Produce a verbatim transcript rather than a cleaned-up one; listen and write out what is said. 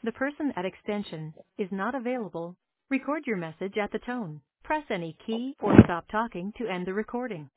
The person at extension is not available. Record your message at the tone. Press any key or stop talking to end the recording.